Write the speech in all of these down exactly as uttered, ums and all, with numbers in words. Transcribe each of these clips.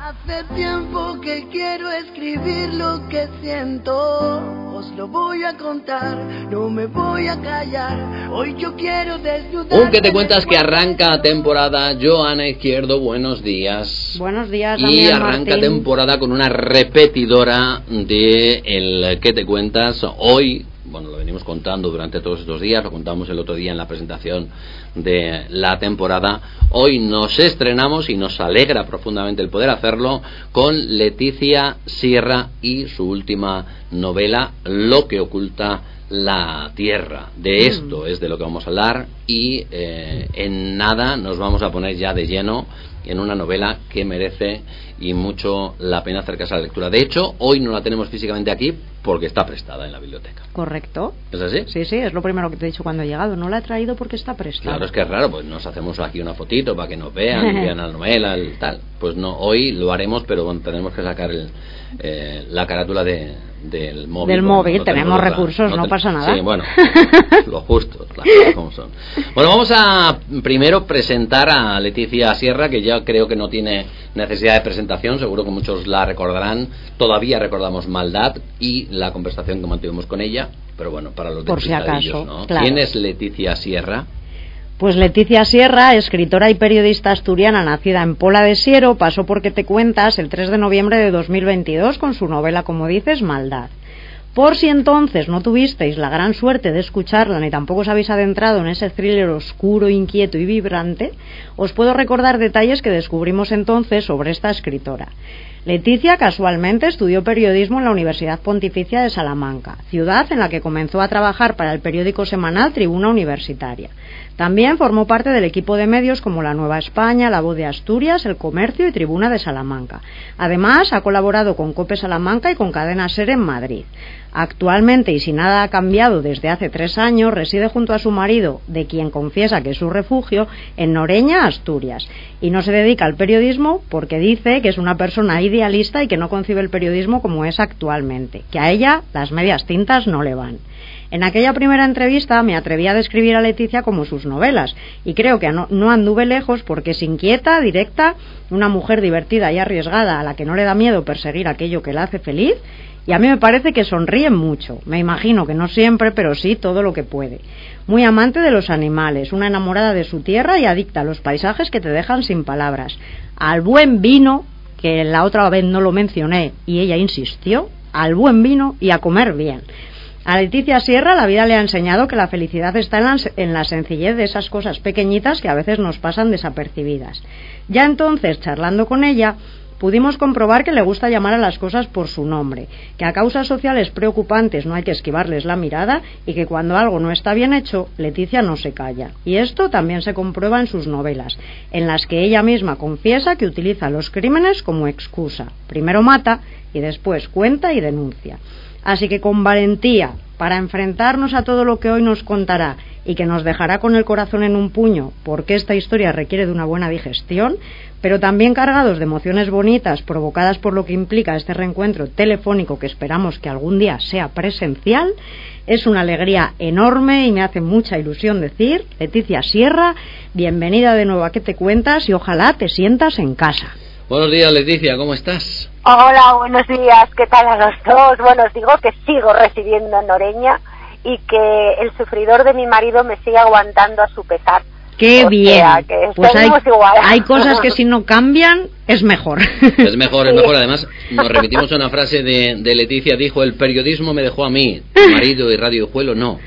Hace tiempo que quiero escribir lo que siento, os lo voy a contar, no me voy a callar, hoy yo quiero desnudar. Un que te cuentas que arranca temporada, Joana Izquierdo, buenos días. Buenos días, Y Daniel arranca Martín. temporada con una repetidora de el que te cuentas hoy. Bueno, lo venimos contando durante todos estos días, lo contamos el otro día en la presentación de la temporada. Hoy nos estrenamos y nos alegra profundamente el poder hacerlo con Leticia Sierra y su última novela, Lo que oculta la tierra. De esto mm. es de lo que vamos a hablar y eh, en nada nos vamos a poner ya de lleno en una novela que merece y mucho la pena acercarse a la lectura. De hecho, hoy no la tenemos físicamente aquí porque está prestada en la biblioteca. Correcto. ¿Es así? Sí, sí, es lo primero que te he dicho cuando he llegado. No la he traído porque está prestada. Claro, es que es raro, pues nos hacemos aquí una fotito para que nos vean, y vean la novela, el tal. Pues no, hoy lo haremos, pero bueno, tenemos que sacar el, eh, la carátula de, del móvil. Del bueno, móvil, no tenemos otra, recursos, no, ten, pasa nada. Sí, bueno, lo justo, las cosas como son. Bueno, vamos a primero presentar a Leticia Sierra, que ya creo que no tiene necesidad de presentación, seguro que muchos la recordarán. Todavía recordamos Maldad y la conversación que mantuvimos con ella, pero bueno, para los por si acaso, ¿no? Claro. ¿Quién es Leticia Sierra? Pues Leticia Sierra, escritora y periodista asturiana nacida en Pola de Siero, pasó por Que te cuentas el tres de noviembre de dos mil veintidós con su novela, como dices, Maldad. Por si entonces no tuvisteis la gran suerte de escucharla ni tampoco os habéis adentrado en ese thriller oscuro, inquieto y vibrante, os puedo recordar detalles que descubrimos entonces sobre esta escritora. Leticia casualmente estudió periodismo en la Universidad Pontificia de Salamanca, ciudad en la que comenzó a trabajar para el periódico semanal Tribuna Universitaria. También formó parte del equipo de medios como La Nueva España, La Voz de Asturias, El Comercio y Tribuna de Salamanca. Además, ha colaborado con COPE Salamanca y con Cadena SER en Madrid. Actualmente, y si nada ha cambiado desde hace tres años, reside junto a su marido, de quien confiesa que es su refugio, en Noreña, Asturias. Y no se dedica al periodismo porque dice que es una persona idealista y que no concibe el periodismo como es actualmente, que a ella las medias tintas no le van. En aquella primera entrevista me atreví a describir a Leticia como sus novelas, y creo que no, no anduve lejos porque es inquieta, directa, una mujer divertida y arriesgada a la que no le da miedo perseguir aquello que la hace feliz, y a mí me parece que sonríe mucho, me imagino que no siempre, pero sí todo lo que puede. Muy amante de los animales, una enamorada de su tierra y adicta a los paisajes que te dejan sin palabras, al buen vino, que la otra vez no lo mencioné y ella insistió, al buen vino y a comer bien. A Leticia Sierra la vida le ha enseñado que la felicidad está en la, en la sencillez de esas cosas pequeñitas que a veces nos pasan desapercibidas. Ya entonces, charlando con ella, pudimos comprobar que le gusta llamar a las cosas por su nombre, que a causas sociales preocupantes no hay que esquivarles la mirada y que cuando algo no está bien hecho, Leticia no se calla. Y esto también se comprueba en sus novelas, en las que ella misma confiesa que utiliza los crímenes como excusa. Primero mata y después cuenta y denuncia. Así que con valentía, para enfrentarnos a todo lo que hoy nos contará y que nos dejará con el corazón en un puño, porque esta historia requiere de una buena digestión, pero también cargados de emociones bonitas provocadas por lo que implica este reencuentro telefónico que esperamos que algún día sea presencial, es una alegría enorme y me hace mucha ilusión decir, Leticia Sierra, bienvenida de nuevo a Que te cuentas y ojalá te sientas en casa. Buenos días, Leticia, ¿cómo estás? Hola, buenos días, ¿qué tal a los dos? Bueno, os digo que sigo residiendo en Noreña y que el sufridor de mi marido me sigue aguantando a su pesar. ¡Qué o bien! Sea, que pues hay, igual. hay cosas que si no cambian, es mejor. Es mejor, es mejor. Además, nos remitimos a una frase de, de Leticia, dijo, el periodismo me dejó a mí, tu marido y Radio Juelo no.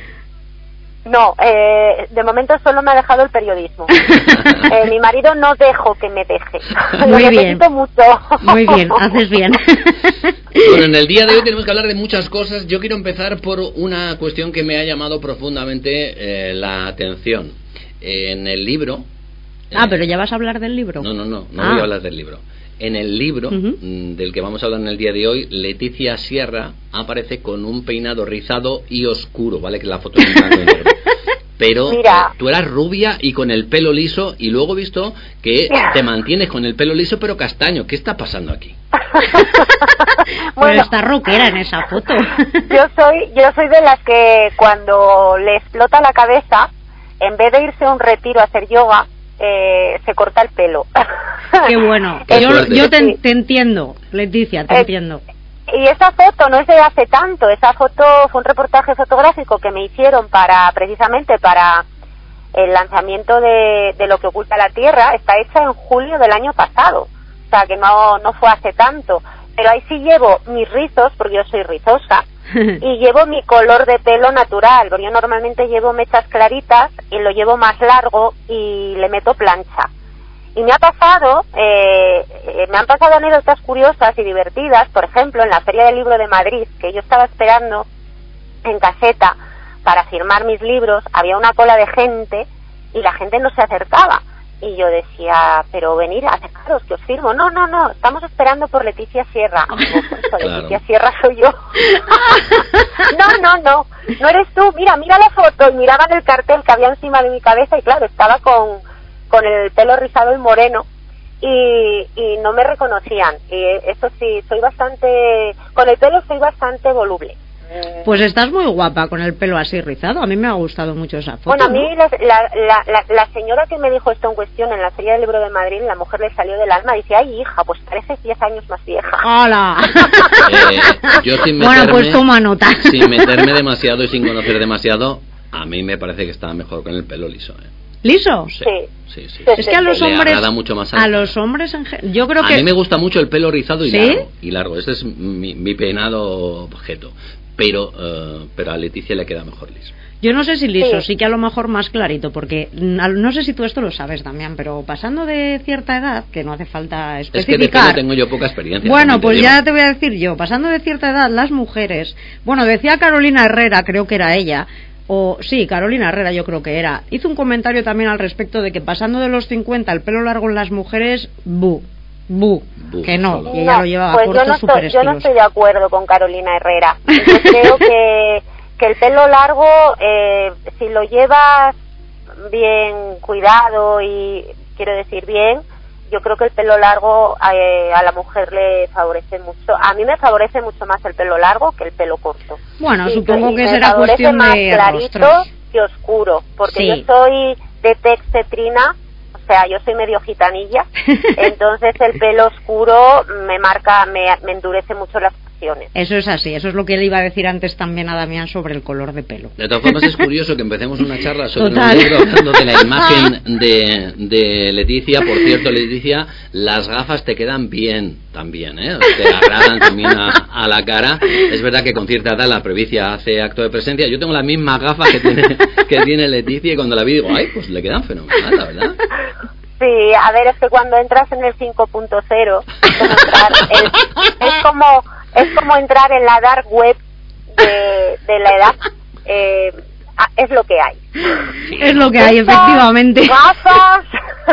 No, eh, de momento solo me ha dejado el periodismo. eh, mi marido no dejo que me deje. Muy Lo bien. necesito mucho. Muy bien, haces bien. Bueno, en el día de hoy tenemos que hablar de muchas cosas. Yo quiero empezar por una cuestión que me ha llamado profundamente eh, la atención. En el libro... Ah, eh, pero ya vas a hablar del libro. No, no, no, no ah. voy a hablar del libro. En el libro uh-huh. del que vamos a hablar en el día de hoy, Leticia Sierra aparece con un peinado rizado y oscuro, ¿vale? Que la foto es en blanco y negro. Pero Mira. Eh, tú eras rubia y con el pelo liso, y luego he visto que te mantienes con el pelo liso pero castaño. ¿Qué está pasando aquí? Bueno, pero está rockera en esa foto. yo soy yo soy de las que cuando le explota la cabeza, en vez de irse a un retiro a hacer yoga, eh, se corta el pelo. Qué bueno. Qué yo suerte. yo te, te entiendo, Leticia, te Eh, entiendo. Y esa foto no es de hace tanto, esa foto fue un reportaje fotográfico que me hicieron para, precisamente para el lanzamiento de, de Lo que oculta la Tierra. Está hecha en julio del año pasado, o sea que no, no fue hace tanto, pero ahí sí llevo mis rizos, porque yo soy rizosa, y llevo mi color de pelo natural, porque yo normalmente llevo mechas claritas y lo llevo más largo y le meto plancha. Y me ha pasado, eh, eh, me han pasado anécdotas curiosas y divertidas, por ejemplo, en la Feria del Libro de Madrid, que yo estaba esperando en caseta para firmar mis libros, había una cola de gente y la gente no se acercaba. Y yo decía, pero venid, acercaros, que os firmo. No, no, no, estamos esperando por Leticia Sierra. Digo, pues, Claro. Leticia Sierra soy yo. No, no, no, no eres tú. Mira, mira la foto. Y miraban el cartel que había encima de mi cabeza y claro, estaba con, con el pelo rizado y moreno. Y, y no me reconocían. Y eso sí, soy bastante, con el pelo soy bastante voluble. Pues estás muy guapa con el pelo así rizado. A mí me ha gustado mucho esa foto. Bueno, a ¿no? mí la, la, la, la, la señora que me dijo esto en cuestión en la Feria del Libro de Madrid, la mujer le salió del alma y dice, ay hija, pues pareces diez años más vieja. ¡Hala! Eh, yo sin meterme, Bueno, pues toma nota. sin meterme demasiado y sin conocer demasiado, a mí me parece que está mejor con el pelo liso. ¿eh? ¿Liso? Sí, Sí. sí, sí. Es que a los Le hombres, agrada mucho más a al- los hombres en gen- yo creo A que mí me gusta mucho el pelo rizado y ¿Sí? largo. Y largo. Ese es mi, mi peinado objeto. Pero, eh, pero a Leticia le queda mejor liso. yo no sé si liso, Sí. sí que a lo mejor más clarito, porque mm, al- no sé si tú esto lo sabes también, pero pasando de cierta edad, que no hace falta Es que de especificar. pelo tengo yo poca experiencia. Bueno, también te pues digo. ya te voy a decir yo, pasando de cierta edad, las mujeres, bueno, decía Carolina Herrera, creo que era ella, o sí, Carolina Herrera yo creo que era, hizo un comentario también al respecto de que pasando de los cincuenta el pelo largo en las mujeres, bu, bu, Bu, que no, solo. que ella lo llevaba pues yo corto no, súper estoy, yo no estiloso. estoy de acuerdo con Carolina Herrera. Yo creo que, que el pelo largo, eh, si lo llevas bien cuidado y quiero decir bien, yo creo que el pelo largo eh, a la mujer le favorece mucho. A mí me favorece mucho más el pelo largo que el pelo corto. Bueno, Y supongo y que me será favorece cuestión más de clarito rostros. que oscuro, porque Sí. yo soy de tez cetrina, o sea, yo soy medio gitanilla, entonces el pelo oscuro me marca, me, me endurece mucho las facciones. Eso es así, eso es lo que le iba a decir antes también a Damián sobre el color de pelo. De todas formas es curioso que empecemos una charla sobre Total. un libro hablando de la imagen de, de Leticia. Por cierto, Leticia, las gafas te quedan bien también, ¿eh? Te agradan también a, a la cara. Es verdad que con cierta edad la previcia hace acto de presencia. Yo tengo las mismas gafas que tiene, que tiene Leticia y cuando la vi digo, ay, pues le quedan fenomenal, la verdad. Sí, a ver, es que cuando entras en el cinco punto cero, es como entrar en- es como es como entrar en la dark web de, de la edad. Eh, ah, es lo que hay. Es lo que hay, Estas efectivamente. Gafas.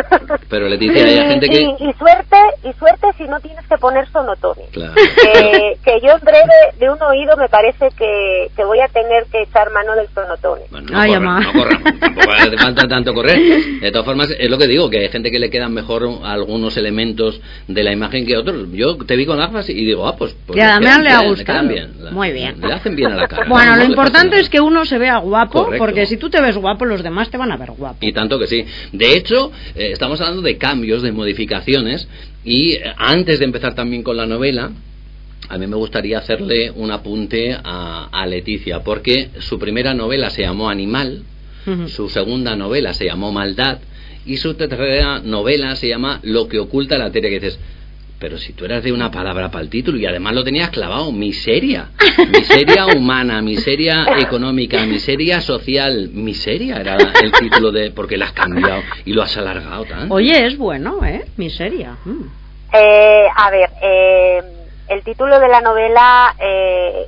Pero Leticia, hay gente y, que... y, y suerte y suerte si no tienes que poner sonotone. Claro. Que, que yo en breve de un oído me parece que, que voy a tener que echar mano del sonotone. Bueno, no, Ay, corran, ama. no corramos, tampoco hace falta tanto correr. De todas formas, es lo que digo, que hay gente que le quedan mejor algunos elementos de la imagen que otros. Yo te vi con gafas y digo, ah, pues... pues Y a Damián quedan le ha bien, gustado. quedan bien. La- Muy bien. Le hacen bien a la cara. Bueno, ¿no? lo No le importante pasa es que uno se vea guapo, Correcto. porque si tú te ves guapo, los demás te van a ver guapo. Y tanto que sí. De hecho, eh, estamos hablando de cambios, de modificaciones, y eh, antes de empezar también con la novela, a mí me gustaría hacerle un apunte a, a Leticia, porque su primera novela se llamó Animal, Ujú. su segunda novela se llamó Maldad, y su tercera novela se llama Lo que oculta la Tierra, que dices... Pero si tú eras de una palabra para el título y además lo tenías clavado, miseria, miseria humana, miseria económica, miseria social, miseria era el título de, porque lo has cambiado y lo has alargado tanto. Oye, es bueno, ¿eh? Miseria. Mm. Eh, a ver, eh, el título de la novela eh,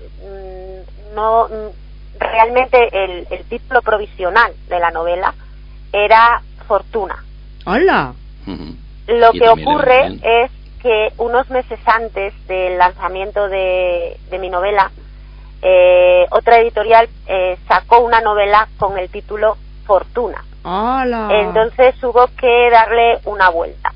mm, no mm, realmente el, el título provisional de la novela era Fortuna. Hola. Ujú. Lo Y que también ocurre era bien. es que unos meses antes del lanzamiento de, de mi novela, eh, otra editorial eh, sacó una novela con el título Fortuna. Hola. Entonces hubo que darle una vuelta.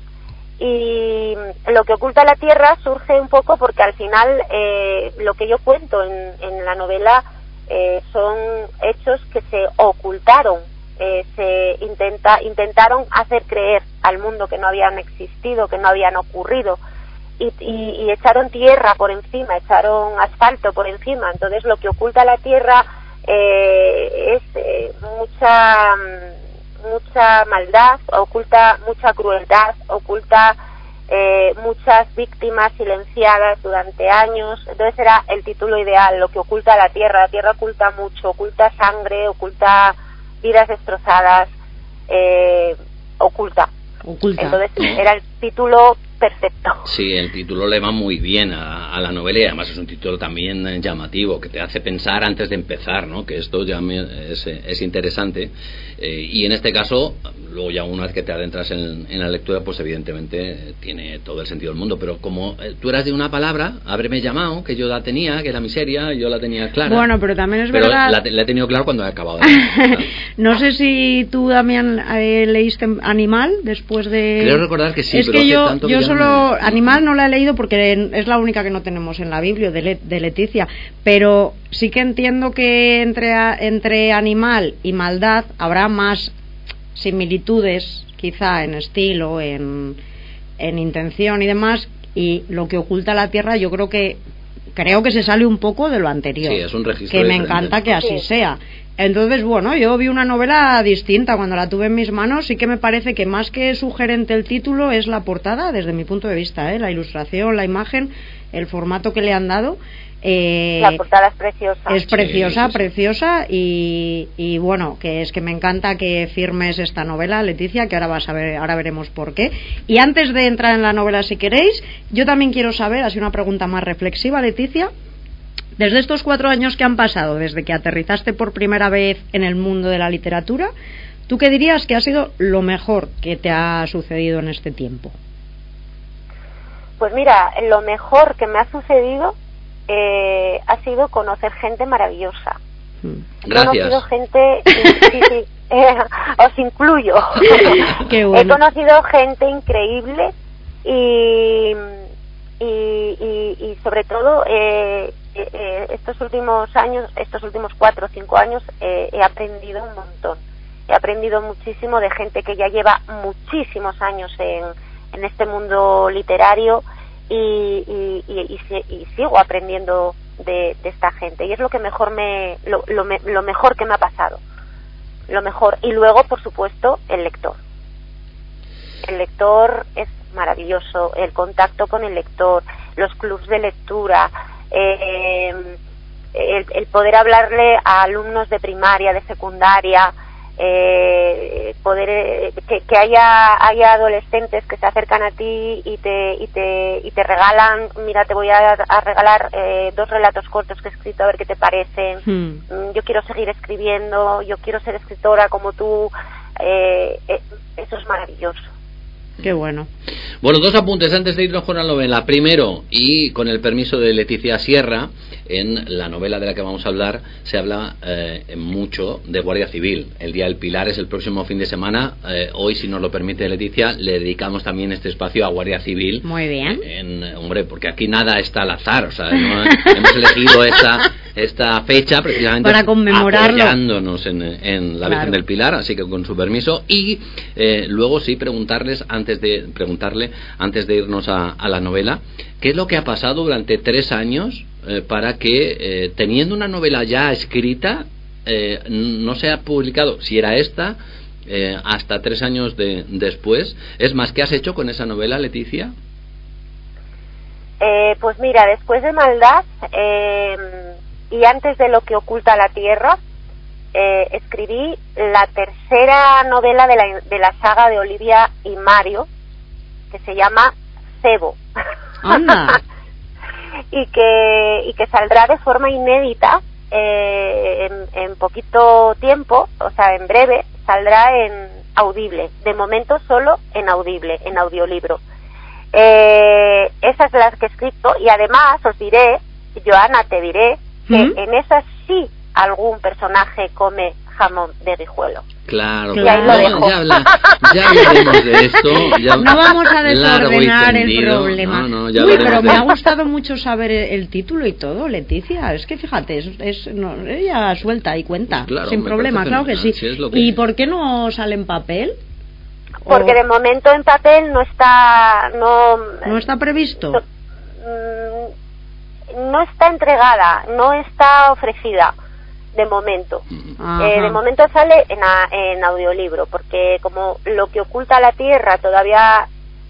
Y Lo que oculta la Tierra surge un poco porque al final eh, lo que yo cuento en, en la novela eh, son hechos que se ocultaron eh, se intenta intentaron hacer creer al mundo que no habían existido, que no habían ocurrido, y, y, y echaron tierra por encima, echaron asfalto por encima. Entonces lo que oculta la tierra eh, es eh, mucha mucha maldad, oculta mucha crueldad, oculta eh, muchas víctimas silenciadas durante años. Entonces era el título ideal, lo que oculta la tierra. La tierra oculta mucho, oculta sangre, oculta vidas destrozadas, eh, oculta. Oculta. Entonces era el título perfecto. Sí, el título le va muy bien a, a la novela, y además es un título también eh, llamativo, que te hace pensar antes de empezar, ¿no? Que esto ya me, es, es interesante, eh, y en este caso, luego ya una vez que te adentras en, en la lectura, pues evidentemente eh, tiene todo el sentido del mundo. Pero como eh, tú eras de una palabra, hábreme llamado, que yo la tenía, que era miseria, yo la tenía clara. Bueno, pero también es pero verdad... la, la he tenido claro cuando he acabado de leer. No sé si tú, Damián, eh, leíste Animal después de... Creo recordar que sí, es pero que hace yo, tanto que yo ya solo no... Animal no la he leído porque es la única que no tenemos en la Biblia de, Le, de Leticia, pero sí que entiendo que entre, entre Animal y Maldad habrá más similitudes, quizá en estilo, en, en intención y demás, y lo que oculta la tierra yo creo que creo que se sale un poco de lo anterior. Sí, es un registro que me diferente. encanta que así Sí. sea. Entonces, bueno, yo vi una novela distinta cuando la tuve en mis manos. Sí que me parece que más que sugerente el título es la portada, desde mi punto de vista, ¿eh? La ilustración, la imagen, el formato que le han dado. Eh, La portada es preciosa. es preciosa, Sí, sí, sí. preciosa y, y bueno, que es que me encanta que firmes esta novela, Leticia, que ahora vas a ver, ahora veremos por qué. Y antes de entrar en la novela, si queréis, yo también quiero saber, así una pregunta más reflexiva, Leticia. Desde estos cuatro años que han pasado, desde que aterrizaste por primera vez en el mundo de la literatura, ¿tú qué dirías que ha sido lo mejor que te ha sucedido en este tiempo? Pues mira, lo mejor que me ha sucedido eh, ha sido conocer gente maravillosa. He Gracias. conocido gente, sí, sí, eh, os incluyo. Qué He bueno. conocido gente increíble y, y, y, y sobre todo eh, eh, estos últimos años, estos últimos cuatro o cinco años eh, he aprendido un montón. He aprendido muchísimo de gente que ya lleva muchísimos años en, en este mundo literario y, y, y, y, y sigo aprendiendo de, de esta gente, y es lo que mejor me lo, lo, me, lo mejor que me ha pasado, lo mejor. Y luego, por supuesto, el lector. El lector es maravilloso, el contacto con el lector, los clubs de lectura, eh, el, el poder hablarle a alumnos de primaria, de secundaria, eh, poder eh, que, que haya haya adolescentes que se acercan a ti y te y te y te regalan, mira, te voy a, a regalar eh, dos relatos cortos que he escrito, a ver qué te parecen. Hmm. Yo quiero seguir escribiendo, yo quiero ser escritora como tú. eh, eh, eso es maravilloso. Qué bueno. Bueno, dos apuntes antes de irnos con la novela. Primero, y con el permiso de Leticia Sierra, en la novela de la que vamos a hablar se habla eh, mucho de Guardia Civil. El Día del Pilar es el próximo fin de semana. Eh, hoy, si nos lo permite Leticia, le dedicamos también este espacio a Guardia Civil. Muy bien. En, hombre, porque aquí nada está al azar. O sea, no, hemos elegido esta, esta fecha precisamente para conmemorarlo, apoyándonos en, en la claro. Virgen del Pilar, así que con su permiso. Y eh, luego sí preguntarles antes de preguntarle antes de irnos a, a la novela, ¿qué es lo que ha pasado durante tres años eh, para que eh, teniendo una novela ya escrita eh, no se ha publicado, si era esta, eh, hasta tres años de, después? Es más, ¿qué has hecho con esa novela, Leticia? Eh, pues mira, después de Maldad eh, y antes de Lo que oculta la tierra, eh, escribí la tercera novela de la, de la saga de Olivia y Mario, que se llama Cebo. Anda. y que y que saldrá de forma inédita eh, en, en poquito tiempo, o sea, en breve saldrá en Audible. De momento solo en Audible, en audiolibro. Eh, esas las que he escrito, y además os diré, Joana, te diré que ¿Mm? en esas sí algún personaje come jamón de Guijuelo. Claro, y ahí lo dejo. Ya, habla, ya hablaremos de esto. Ya no vamos a desordenar el problema. No, no, ya Uy, pero de... me ha gustado mucho saber el, el título y todo, Leticia. Es que fíjate, es, es no, ella suelta y cuenta, pues claro, sin problema, claro que sí. Si es lo que... ¿Y por qué no sale en papel? Porque o... de momento en papel no está... No, ¿No está previsto? No, no está entregada, no está ofrecida. De momento. Eh, de momento sale en, a, en audiolibro, porque como Lo que oculta la Tierra todavía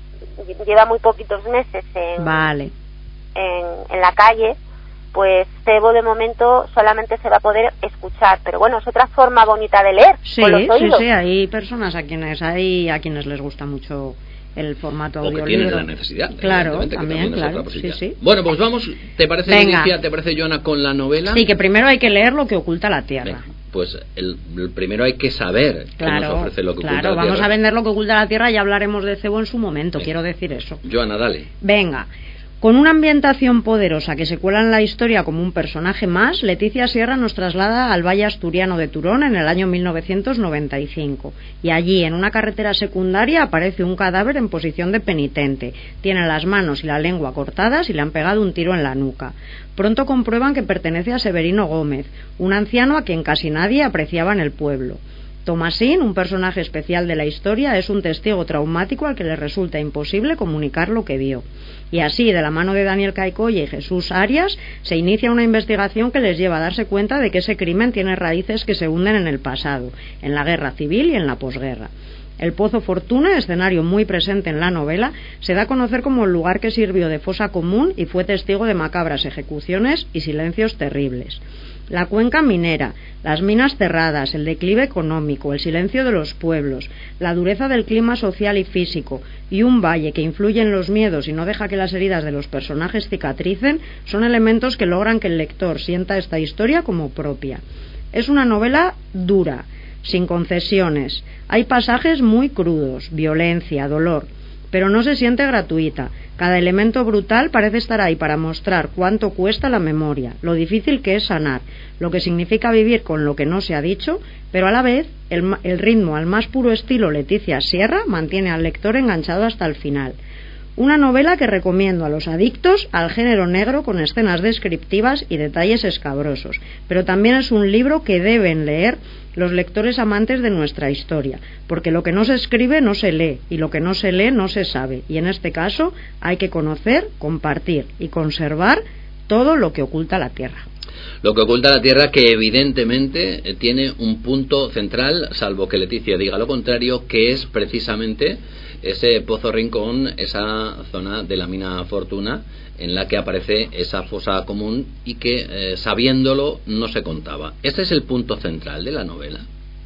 lleva muy poquitos meses en, vale. en, en la calle, pues Cebo de momento solamente se va a poder escuchar, pero bueno, es otra forma bonita de leer. Sí, con los oídos. sí, sí, hay personas a quienes hay a quienes les gusta mucho el formato audiolibro. O que tienen la necesidad. Claro, también, también claro, sí, sí. Bueno, pues vamos, ¿te parece, Leticia, te parece, Joana, con la novela? Sí, que primero hay que leer Lo que oculta la Tierra. Venga, pues el, el primero hay que saber claro, qué nos ofrece Lo que claro, oculta la vamos Tierra. a vender Lo que oculta la Tierra y hablaremos de Cebo en su momento, Venga. quiero decir eso. Joana, dale. Venga. Con una ambientación poderosa que se cuela en la historia como un personaje más, Leticia Sierra nos traslada al Valle Asturiano de Turón en el año mil novecientos noventa y cinco. Y allí, en una carretera secundaria, aparece un cadáver en posición de penitente. Tiene las manos y la lengua cortadas y le han pegado un tiro en la nuca. Pronto comprueban que pertenece a Severino Gómez, un anciano a quien casi nadie apreciaba en el pueblo. Tomasín, un personaje especial de la historia, es un testigo traumático al que le resulta imposible comunicar lo que vio. Y así, de la mano de Daniel Caicoya y Jesús Arias, se inicia una investigación que les lleva a darse cuenta de que ese crimen tiene raíces que se hunden en el pasado, en la guerra civil y en la posguerra. El Pozo Fortuna, escenario muy presente en la novela, se da a conocer como el lugar que sirvió de fosa común y fue testigo de macabras ejecuciones y silencios terribles. La cuenca minera, las minas cerradas, el declive económico, el silencio de los pueblos, la dureza del clima social y físico y un valle que influye en los miedos y no deja que las heridas de los personajes cicatricen son elementos que logran que el lector sienta esta historia como propia. Es una novela dura, sin concesiones. Hay pasajes muy crudos, violencia, dolor, pero no se siente gratuita. Cada elemento brutal parece estar ahí para mostrar cuánto cuesta la memoria, lo difícil que es sanar, lo que significa vivir con lo que no se ha dicho, pero a la vez el, el ritmo al más puro estilo Leticia Sierra mantiene al lector enganchado hasta el final. Una novela que recomiendo a los adictos al género negro con escenas descriptivas y detalles escabrosos, pero también es un libro que deben leer los lectores amantes de nuestra historia, porque lo que no se escribe no se lee, y lo que no se lee no se sabe, y en este caso hay que conocer, compartir y conservar todo lo que oculta la Tierra. Lo que oculta la Tierra, que evidentemente eh, tiene un punto central, salvo que Leticia diga lo contrario, que es precisamente ese Pozo Rincón, esa zona de la mina Fortuna en la que aparece esa fosa común y que eh, sabiéndolo no se contaba. Ese es el punto central de la novela.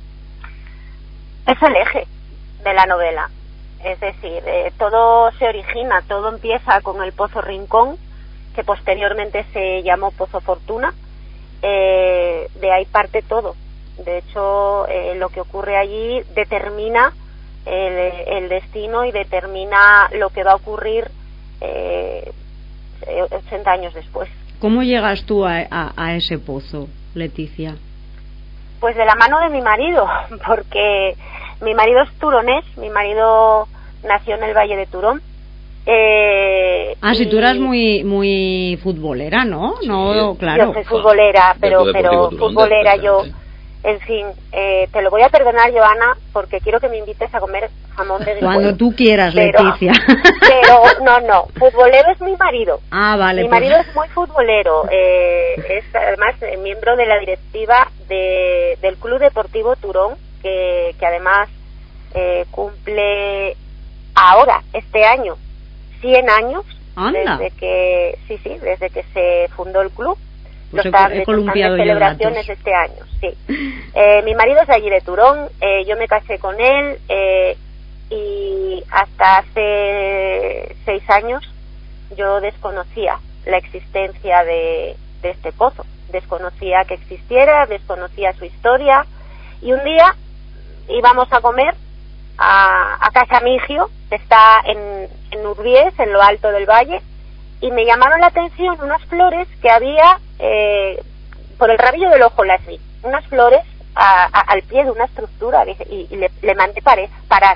Es el eje de la novela, es decir, eh, todo se origina, todo empieza con el Pozo Rincón, que posteriormente se llamó Pozo Fortuna. Eh, de ahí parte todo. De hecho, eh, lo que ocurre allí determina el, el destino y determina lo que va a ocurrir eh, ochenta años después. ¿Cómo llegas tú a, a, a ese pozo, Leticia? Pues de la mano de mi marido, porque mi marido es turonés, mi marido nació en el Valle de Turón. Eh, ah, si tú eras muy muy futbolera, ¿no? Sí, no, claro. Yo soy futbolera, pero pero futbolera yo. En fin, eh, te lo voy a perdonar, Joana, porque quiero que me invites a comer jamón de Guijuelo. Cuando tú quieras, pero, Leticia. Pero no, no, futbolero es mi marido. Ah, vale. Mi pues... marido es muy futbolero. Eh, es además eh, miembro de la directiva de, del Club Deportivo Turón, que, que además eh, cumple ahora, este año, cien años. Anda. Desde que, sí, sí, desde que se fundó el club. Pues Los tardes, los de celebraciones este año, sí. Eh, mi marido es de allí de Turón, eh, yo me casé con él eh, y hasta hace seis años yo desconocía la existencia de, de este pozo, desconocía que existiera, desconocía su historia, y un día íbamos a comer a, a Casa Migio, que está en, en Urbiés, en lo alto del valle, y me llamaron la atención unas flores que había eh, por el rabillo del ojo las vi, unas flores a, a, al pie de una estructura y, y le, le mandé pare, parar.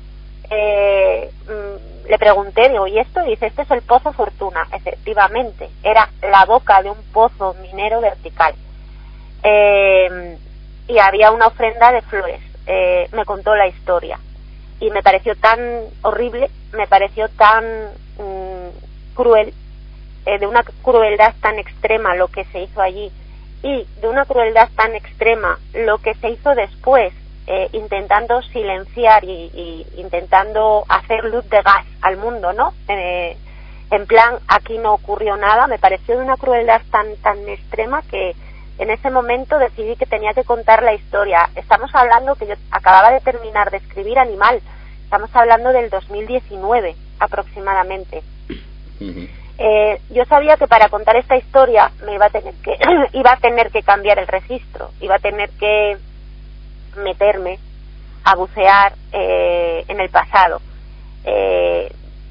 Eh, mmm, le pregunté, digo, ¿y esto? Y dice, este es el Pozo Fortuna. Efectivamente, era la boca de un pozo minero vertical. Eh, y había una ofrenda de flores. Eh, me contó la historia. Y me pareció tan horrible, me pareció tan mmm, cruel, eh, de una crueldad tan extrema lo que se hizo allí, y de una crueldad tan extrema lo que se hizo después, eh, intentando silenciar y, y intentando hacer luz de gas al mundo, ¿no? Eh, en plan, aquí no ocurrió nada. Me pareció de una crueldad tan tan extrema que en ese momento decidí que tenía que contar la historia. Estamos hablando que yo acababa de terminar de escribir Animal. Estamos hablando del dos mil diecinueve aproximadamente. Uh-huh. Eh, yo sabía que para contar esta historia me iba a tener que iba a tener que cambiar el registro, iba a tener que meterme a bucear eh, en el pasado. Eh,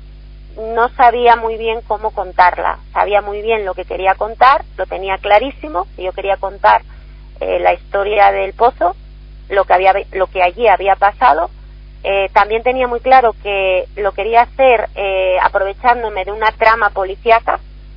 no sabía muy bien cómo contarla, sabía muy bien lo que quería contar, lo tenía clarísimo. Yo quería contar eh, la historia del pozo, lo que había, lo que allí había pasado. Eh, también tenía muy claro que lo quería hacer eh, aprovechándome de una trama policíaca,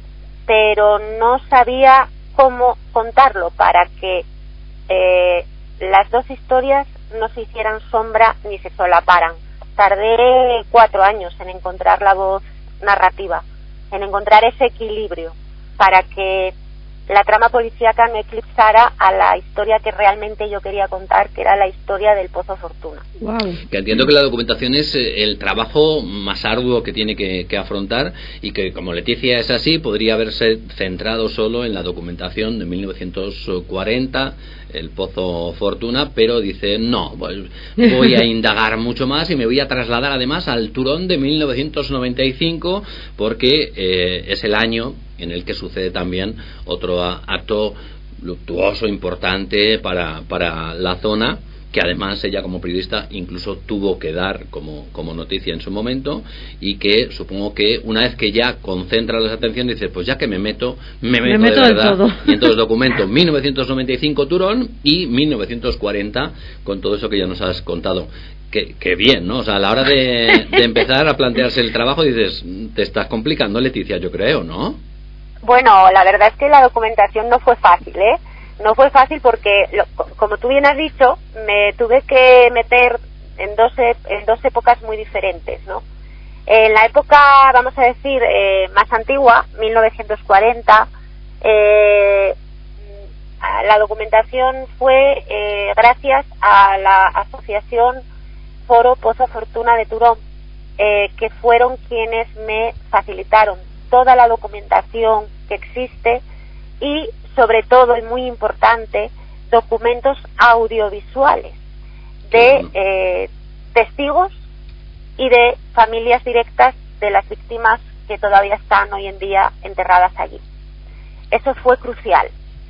pero no sabía cómo contarlo para que eh, las dos historias no se hicieran sombra ni se solaparan. Tardé cuatro años en encontrar la voz narrativa, en encontrar ese equilibrio para que la trama policíaca no eclipsara a la historia que realmente yo quería contar, que era la historia del Pozo Fortuna. Wow. Que entiendo que la documentación es el trabajo más arduo que tiene que, que afrontar, y que, como Leticia es así, podría haberse centrado solo en la documentación de mil novecientos cuarenta, el Pozo Fortuna, pero dice, no, pues voy a indagar mucho más y me voy a trasladar además al Turón de mil novecientos noventa y cinco, porque eh, es el año en el que sucede también otro acto luctuoso, importante para, para la zona, que además ella como periodista incluso tuvo que dar como, como noticia en su momento, y que supongo que una vez que ya concentra las atenciones dice, pues ya que me meto, me meto, me meto de verdad. Todo. Y entonces documento mil novecientos noventa y cinco Turón y mil novecientos cuarenta con todo eso que ya nos has contado. Que, que bien, ¿no? O sea, a la hora de, de empezar a plantearse el trabajo dices, te estás complicando, Leticia, yo creo, ¿no? Bueno, la verdad es que la documentación no fue fácil, ¿eh? No fue fácil porque, lo, como tú bien has dicho, me tuve que meter en dos, en dos épocas muy diferentes, ¿no? En la época, vamos a decir, eh, más antigua, mil novecientos cuarenta, eh, la documentación fue eh, gracias a la asociación Foro Pozo Fortuna de Turón, eh, que fueron quienes me facilitaron toda la documentación que existe y, sobre todo, y muy importante, documentos audiovisuales de eh, testigos y de familias directas de las víctimas que todavía están hoy en día enterradas allí. Eso fue crucial,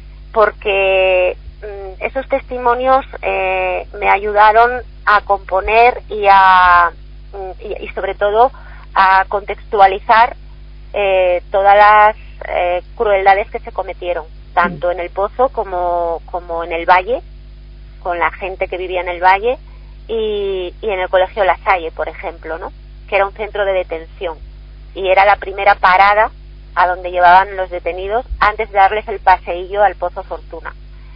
porque mmm, esos testimonios eh, me ayudaron a componer y a y, y sobre todo a contextualizar eh, todas las eh, crueldades que se cometieron, tanto en el pozo como, como en el valle, con la gente que vivía en el valle, y, y en el colegio La Salle, por ejemplo, ¿no? Que era un centro de detención y era la primera parada a donde llevaban los detenidos antes de darles el paseillo al Pozo Fortuna.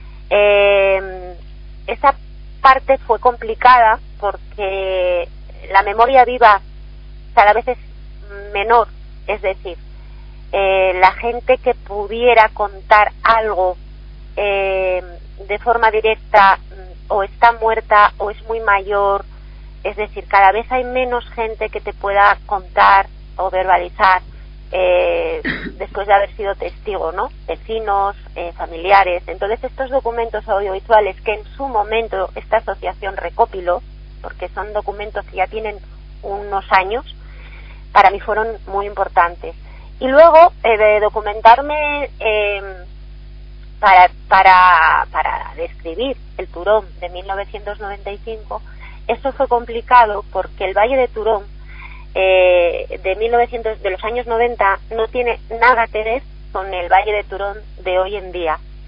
Eh, esa parte fue complicada porque la memoria viva cada vez es menor, es decir, eh, la gente que pudiera contar algo eh, de forma directa o está muerta o es muy mayor, es decir, cada vez hay menos gente que te pueda contar o verbalizar eh, después de haber sido testigo, ¿no? Vecinos, eh, familiares. Entonces estos documentos audiovisuales que en su momento esta asociación recopiló, porque son documentos que ya tienen unos años, para mí fueron muy importantes. Y luego eh, de documentarme eh, para, para, para describir el Turón de mil novecientos noventa y cinco, eso fue complicado porque el Valle de Turón eh, de mil novecientos, de los años noventa no tiene nada que ver con el Valle de Turón de hoy en día.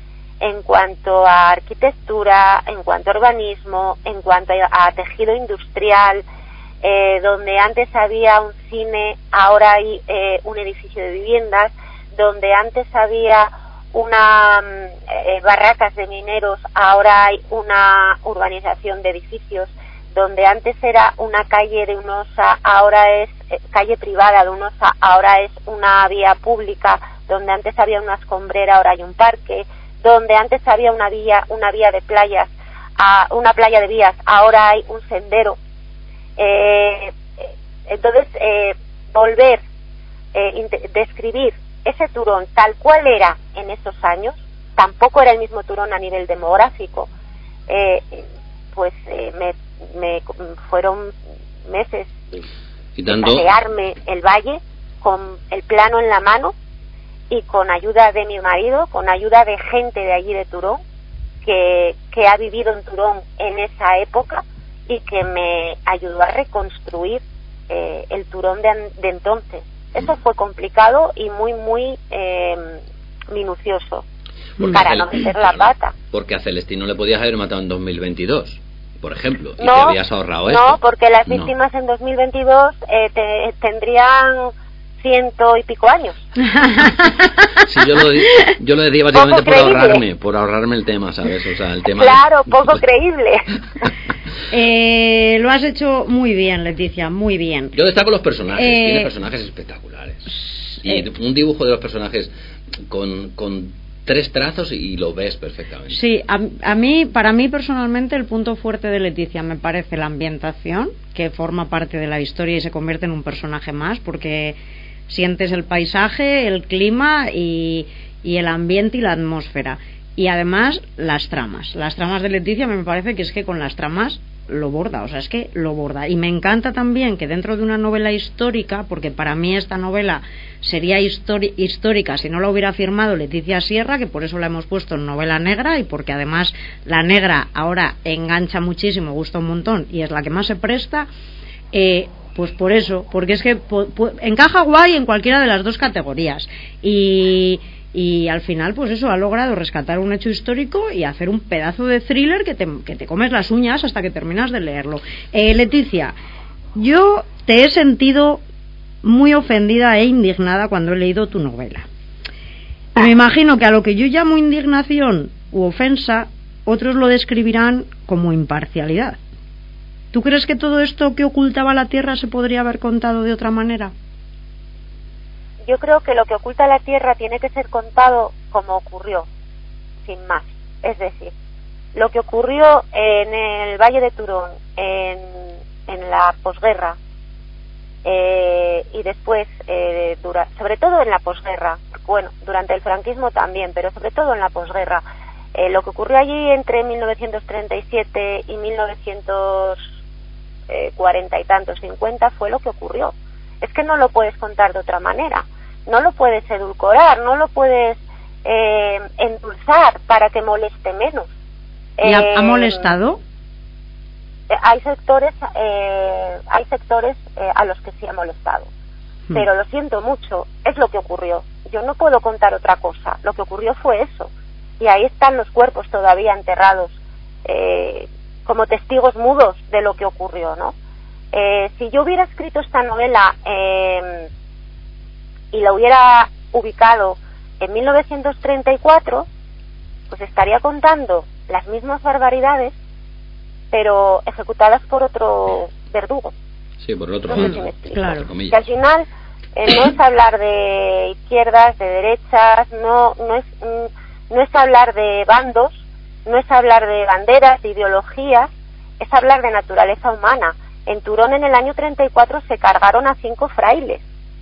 en cuanto a arquitectura, en cuanto a urbanismo, en cuanto a, a tejido industrial, eh, donde antes había un cine, ahora hay eh, un edificio de viviendas, donde antes había una eh, barracas de mineros, ahora hay una urbanización de edificios, donde antes era una calle de un osa, ahora es eh, calle privada de un osa, ahora es una vía pública, donde antes había una escombrera, ahora hay un parque, donde antes había una vía, una vía de playas, a, una playa de vías, ahora hay un sendero. Eh, entonces, eh, volver, eh, describir ese Turón tal cual era en esos años, tampoco era el mismo Turón a nivel demográfico, eh, pues eh, me me fueron meses y dando... pasearme el valle con el plano en la mano y con ayuda de mi marido, con ayuda de gente de allí de Turón que, que ha vivido en Turón en esa época y que me ayudó a reconstruir eh, el Turón de, de entonces. Eso fue complicado y muy muy eh, minucioso porque para no meter la pata. Porque a Celestino le podías haber matado en dos mil veintidós, por ejemplo, y no, te habías ahorrado esto. No, porque las víctimas no. en dos mil veintidós eh, te, tendrían ciento y pico años. Sí, yo lo, yo lo decía básicamente por ahorrarme, por ahorrarme el tema, ¿sabes? O sea, el tema. Claro, de... poco creíble. eh, lo has hecho muy bien, Leticia, muy bien. Yo destaco los personajes, eh, tiene personajes espectaculares. Y eh, un dibujo de los personajes con... con tres trazos y lo ves perfectamente. Sí, a, a mí, para mí personalmente el punto fuerte de Leticia me parece la ambientación, que forma parte de la historia y se convierte en un personaje más, porque sientes el paisaje, el clima y, y el ambiente y la atmósfera. Y además las tramas. Las tramas de Leticia me parece que es que con las tramas lo borda, o sea, es que lo borda. Y me encanta también que dentro de una novela histórica, porque para mí esta novela sería histori- histórica si no la hubiera firmado Leticia Sierra, que por eso la hemos puesto en novela negra y porque además la negra ahora engancha muchísimo, gusta un montón y es la que más se presta, eh, pues por eso, porque es que po- po- encaja guay en cualquiera de las dos categorías y... y al final pues eso ha logrado rescatar un hecho histórico y hacer un pedazo de thriller que te, que te comes las uñas hasta que terminas de leerlo. eh, Leticia, yo te he sentido muy ofendida e indignada cuando he leído tu novela. Me imagino que a lo que yo llamo indignación u ofensa otros lo describirán como imparcialidad. ¿Tú crees que todo esto que ocultaba la tierra se podría haber contado de otra manera? Yo creo que lo que oculta la tierra tiene que ser contado como ocurrió, sin más. Es decir, lo que ocurrió en el Valle de Turón, en, en la posguerra, eh, y después, eh, dura, sobre todo en la posguerra, bueno, durante el franquismo también, pero sobre todo en la posguerra, eh, lo que ocurrió allí entre mil novecientos treinta y siete y mil novecientos cuarenta y tantos, cincuenta, fue lo que ocurrió. Es que no lo puedes contar de otra manera, no lo puedes edulcorar, no lo puedes eh, endulzar para que moleste menos. ¿Y ha, eh, ha molestado? Eh, hay sectores, eh, hay sectores eh, a los que sí ha molestado, hmm. pero lo siento mucho, es lo que ocurrió. Yo no puedo contar otra cosa. Lo que ocurrió fue eso, y ahí están los cuerpos todavía enterrados eh, como testigos mudos de lo que ocurrió, ¿no? Eh, si yo hubiera escrito esta novela eh, y la hubiera ubicado en mil novecientos treinta y cuatro, pues estaría contando las mismas barbaridades, pero ejecutadas por otro verdugo. Sí, por el otro no lado, si claro. Que al final eh, no es hablar de izquierdas, de derechas, no, no es, no es hablar de bandos, no es hablar de banderas, de ideologías, es hablar de naturaleza humana. En Turón en el año treinta y cuatro se cargaron a cinco frailes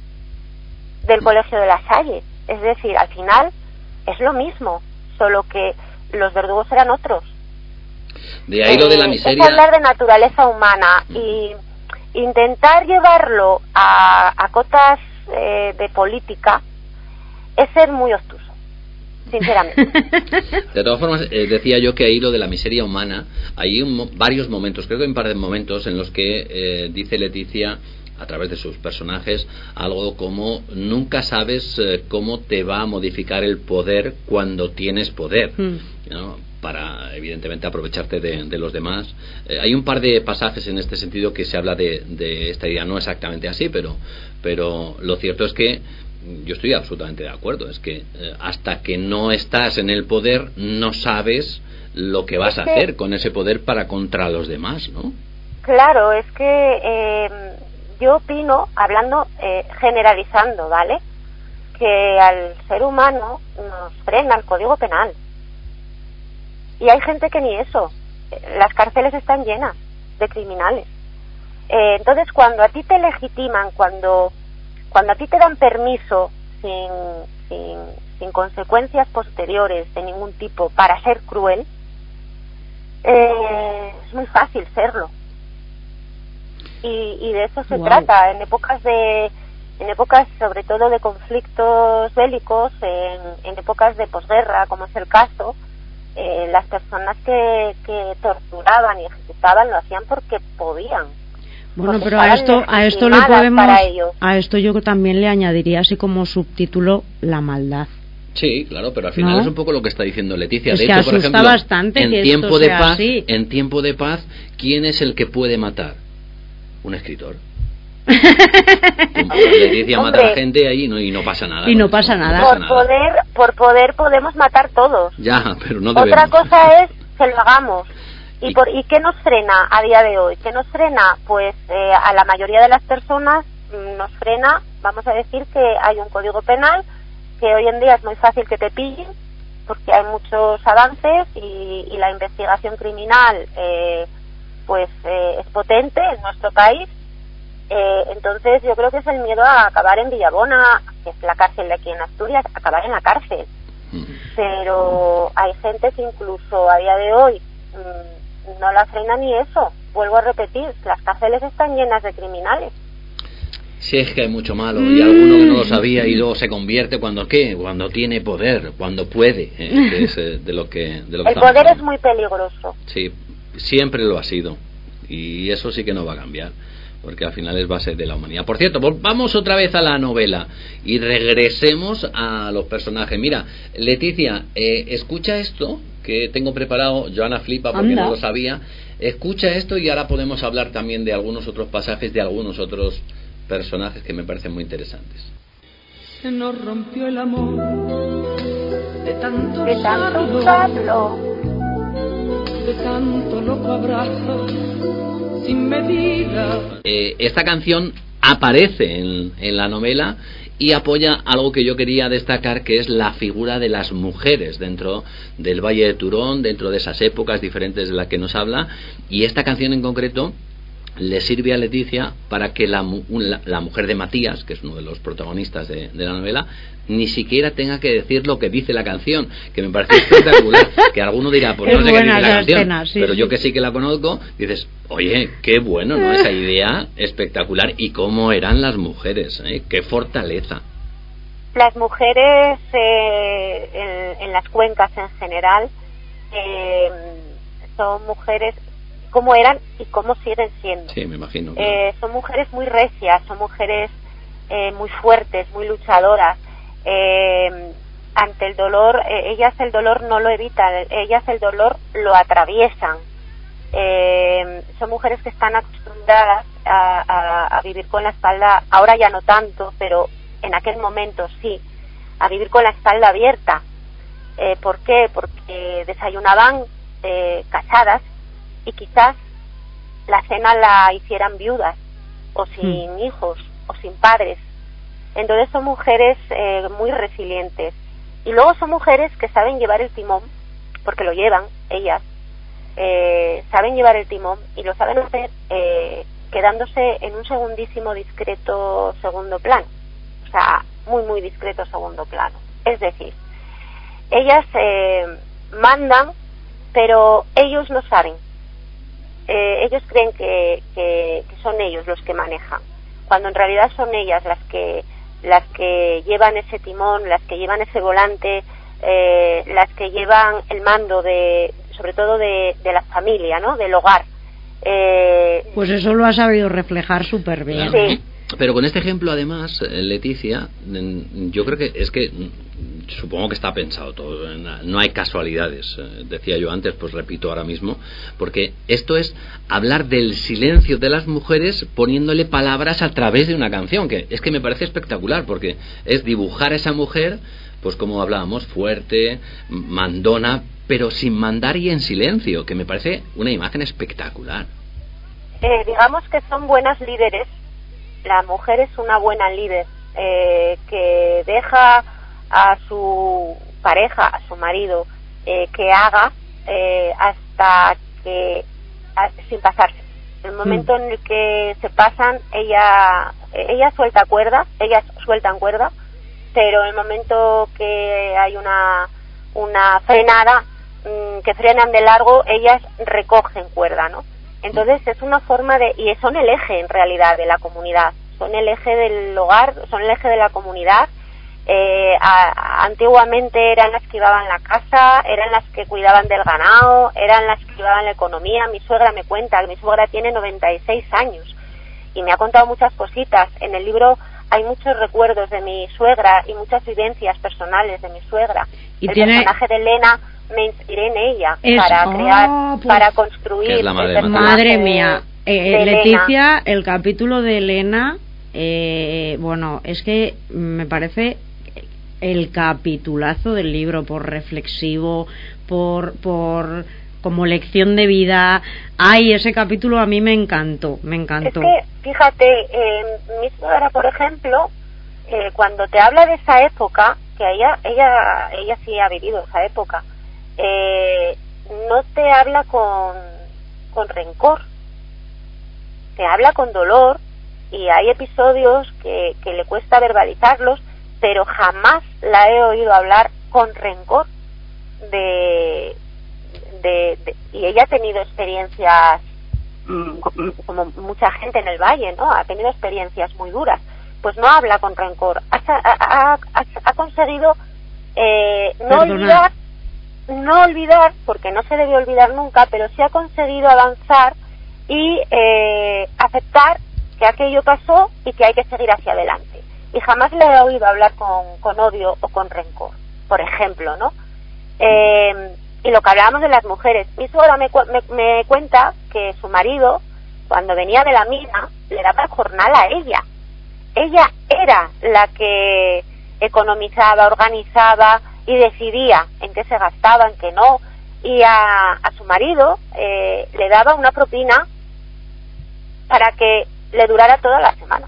del Colegio de la Salle. Es decir, al final es lo mismo, solo que los verdugos eran otros. De ahí lo de la miseria. Es hablar de naturaleza humana y intentar llevarlo a, a cotas eh, de política es ser muy obtuso, sinceramente. De todas formas, eh, decía yo que ahí lo de la miseria humana, hay un, varios momentos, creo que hay un par de momentos en los que eh, dice Leticia a través de sus personajes, algo como nunca sabes eh, cómo te va a modificar el poder cuando tienes poder, mm. ¿no? Para evidentemente aprovecharte de, de los demás. Eh, hay un par de pasajes en este sentido que se habla de, de esta idea, no exactamente así, pero, pero lo cierto es que yo estoy absolutamente de acuerdo, es que eh, hasta que no estás en el poder no sabes lo que vas a hacer con ese poder para contra los demás, ¿no? Claro, es que eh, yo opino, hablando, eh, generalizando, ¿vale? Que al ser humano nos frena el Código Penal. Y hay gente que ni eso. Las cárceles están llenas de criminales. Eh, entonces, cuando a ti te legitiman, cuando cuando a ti te dan permiso sin, sin, sin consecuencias posteriores de ningún tipo para ser cruel, eh, es muy fácil serlo. Y, y de eso se wow. trata. En épocas de, en épocas sobre todo de conflictos bélicos, en, en épocas de posguerra, como es el caso, eh, las personas que, que torturaban y ejecutaban lo hacían porque podían. Bueno, pero a esto, a esto le podemos, a esto yo también le añadiría así como subtítulo la maldad. Sí, claro, pero al final ¿no? es un poco lo que está diciendo Leticia. Es de que hecho, por ejemplo, bastante en tiempo de paz, así. en tiempo de paz, ¿quién es el que puede matar? Un escritor. Leticia mata a la gente ahí no, y no pasa nada. Y no pasa no, nada. No pasa por nada. poder, por poder podemos matar todos. Ya, pero no debemos. Otra cosa es que lo hagamos. ¿Y, por, ¿Y qué nos frena a día de hoy? ¿Qué nos frena? Pues eh, a la mayoría de las personas nos frena, vamos a decir que hay un código penal, que hoy en día es muy fácil que te pillen, porque hay muchos avances y, y la investigación criminal eh, pues eh, es potente en nuestro país. Eh, entonces yo creo que es el miedo a acabar en Villabona, que es la cárcel de aquí en Asturias, acabar en la cárcel. Pero hay gente que incluso a día de hoy mmm, no la frena ni eso. Vuelvo a repetir, las cárceles están llenas de criminales. Si es que hay mucho malo y alguno que no lo sabía y luego se convierte cuando qué, cuando tiene poder, cuando puede, eh, que es eh, de lo que de lo que el poder hablando. Es muy peligroso. Sí, siempre lo ha sido y eso sí que no va a cambiar, porque al final es base de la humanidad. Por cierto, vamos otra vez a la novela y regresemos a los personajes. Mira, Leticia, eh, escucha esto que tengo preparado. Joana flipa porque Anda. no lo sabía. Escucha esto y ahora podemos hablar también de algunos otros pasajes, de algunos otros personajes que me parecen muy interesantes. Se nos rompió el amor de tanto de tanto usarlo, de tanto loco abrazo sin medida. Eh, esta canción aparece en, en la novela y apoya algo que yo quería destacar, que es la figura de las mujeres dentro del Valle de Turón, dentro de esas épocas diferentes de las que nos habla, y esta canción en concreto le sirve a Leticia para que la, la, la mujer de Matías, que es uno de los protagonistas de, de la novela, ni siquiera tenga que decir lo que dice la canción, que me parece espectacular. Que alguno dirá, pues no sé qué dice la canción, escena, sí, pero sí. yo que sí que la conozco, dices, oye, qué bueno, ¿no? Esa idea espectacular. Y cómo eran las mujeres, ¿eh? Qué fortaleza. Las mujeres eh, en, en las cuencas en general eh, son mujeres como eran y cómo siguen siendo. Sí, me imagino. Claro. Eh, son mujeres muy recias, son mujeres eh, muy fuertes, muy luchadoras. Eh, ante el dolor, eh, ellas el dolor no lo evitan, ellas el dolor lo atraviesan. Eh, son mujeres que están acostumbradas a, a, a vivir con la espalda, ahora ya no tanto, pero en aquel momento sí, a vivir con la espalda abierta. Eh, ¿Por qué? Porque desayunaban eh, casadas y quizás la cena la hicieran viudas o sin mm. hijos o sin padres. Entonces son mujeres eh, muy resilientes, y luego son mujeres que saben llevar el timón, porque lo llevan ellas, eh, saben llevar el timón y lo saben hacer eh, quedándose en un segundísimo discreto segundo plano, o sea, muy muy discreto segundo plano. Es decir, ellas eh, mandan, pero ellos no saben. Eh, ellos creen que, que, que son ellos los que manejan, cuando en realidad son ellas las que las que llevan ese timón, las que llevan ese volante, eh, las que llevan el mando de, sobre todo de, de la familia, ¿no? Del hogar. Eh, pues eso lo ha sabido reflejar súper bien. Sí, pero con este ejemplo, además, Leticia, yo creo que es que supongo que está pensado todo, no hay casualidades, decía yo antes, pues repito ahora mismo, porque esto es hablar del silencio de las mujeres poniéndole palabras a través de una canción, que es que me parece espectacular, porque es dibujar a esa mujer, pues como hablábamos, fuerte, mandona, pero sin mandar y en silencio, que me parece una imagen espectacular. Eh, digamos que son buenas líderes. La mujer es una buena líder, eh, que deja a su pareja, a su marido, eh, que haga eh, hasta que, a, sin pasarse. En el momento mm. en el que se pasan, ella ella suelta cuerda, ellas sueltan cuerda, pero en el momento que hay una una frenada, mmm, que frenan de largo, ellas recogen cuerda, ¿no? Entonces es una forma de, y son el eje en realidad de la comunidad, son el eje del hogar, son el eje de la comunidad. Eh, a, antiguamente eran las que llevaban la casa, eran las que cuidaban del ganado, eran las que llevaban la economía. Mi suegra me cuenta, mi suegra tiene noventa y seis años y me ha contado muchas cositas. En el libro hay muchos recuerdos de mi suegra y muchas vivencias personales de mi suegra. Y el tiene... personaje de Elena, me inspiré en ella es, para oh, crear, pues, para construir es la madre, el madre mía, eh, Leticia, Elena. El capítulo de Elena, eh, bueno, es que me parece el capitulazo del libro, por reflexivo, por por como lección de vida. Ay, ese capítulo a mí me encantó, me encantó. Es que, fíjate, eh, mi suegra, por ejemplo, eh, cuando te habla de esa época, que ella ella ella sí ha vivido esa época, eh, no te habla con, con rencor, te habla con dolor, y hay episodios que, que le cuesta verbalizarlos, pero jamás la he oído hablar con rencor de, de, de y ella ha tenido experiencias como mucha gente en el valle, ¿no? Ha tenido experiencias muy duras, pues no habla con rencor, ha, ha, ha, ha conseguido eh, no Perdonar. olvidar no olvidar, porque no se debe olvidar nunca, pero sí ha conseguido avanzar y eh, aceptar que aquello pasó y que hay que seguir hacia adelante. Y jamás le he oído hablar con, con odio o con rencor, por ejemplo, ¿no? Eh, y lo que hablábamos de las mujeres, mi suegra me, me, me cuenta que su marido, cuando venía de la mina, le daba el jornal a ella. Ella era la que economizaba, organizaba y decidía en qué se gastaba, en qué no, y a, a su marido eh, le daba una propina para que le durara toda la semana.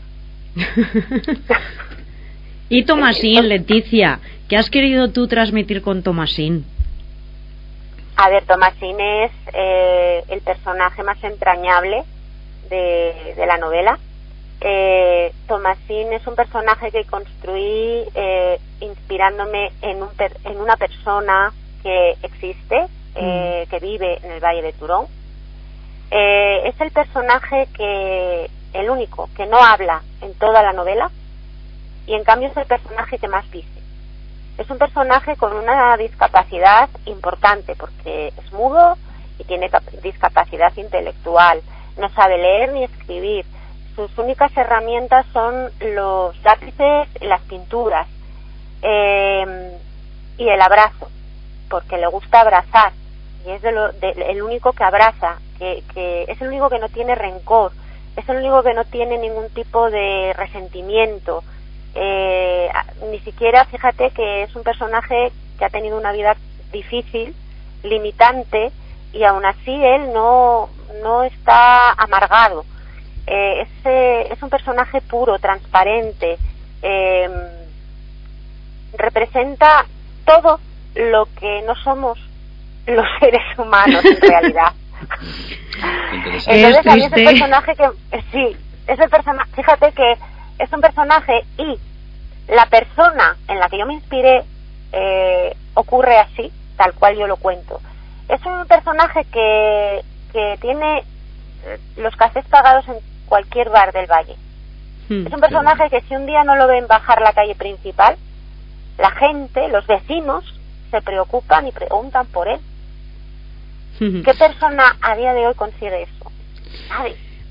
Y Tomasín, Leticia, ¿qué has querido tú transmitir con Tomasín? A ver, Tomasín es eh, el personaje más entrañable de, de la novela. Eh, Tomasín es un personaje que construí eh, inspirándome en, un per, en una persona que existe, eh, mm. que vive en el Valle de Turón. Eh, es el personaje que, el único, que no habla en toda la novela, y en cambio es el personaje que más dice. Es un personaje con una discapacidad importante, porque es mudo y tiene discapacidad intelectual, no sabe leer ni escribir. Sus únicas herramientas son los lápices y las pinturas, eh, y el abrazo, porque le gusta abrazar, y es de lo, de, el único que abraza, que, que es el único que no tiene rencor, es el único que no tiene ningún tipo de resentimiento. Eh, ni siquiera, fíjate que es un personaje que ha tenido una vida difícil, limitante, y aún así él no, no está amargado. Eh, es, eh, es un personaje puro, transparente, eh, representa todo lo que no somos los seres humanos en realidad. Entonces a mí es el personaje que eh, sí, es el personaje, fíjate que es un personaje, y la persona en la que yo me inspiré eh, ocurre así, tal cual yo lo cuento. Es un personaje que, que tiene los cafés pagados en cualquier bar del valle. Hmm, es un personaje que si un día no lo ven bajar la calle principal, la gente, los vecinos, se preocupan y preguntan por él. ¿Qué persona a día de hoy consigue eso? Nadie.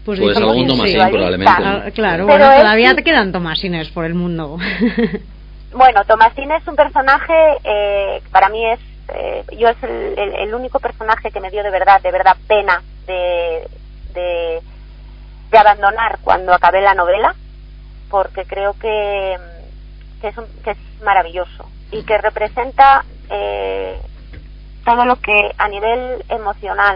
Pues, pues algún Tomasín, sí, probablemente. Ah, claro, pero bueno, todavía es... te quedan Tomasines por el mundo. Bueno, Tomasín es un personaje, eh, para mí es, eh, yo es el, el, el único personaje que me dio de verdad, de verdad pena de, de, de abandonar cuando acabé la novela, porque creo que, que, es, un, que es maravilloso y que representa eh, todo lo que a nivel emocional,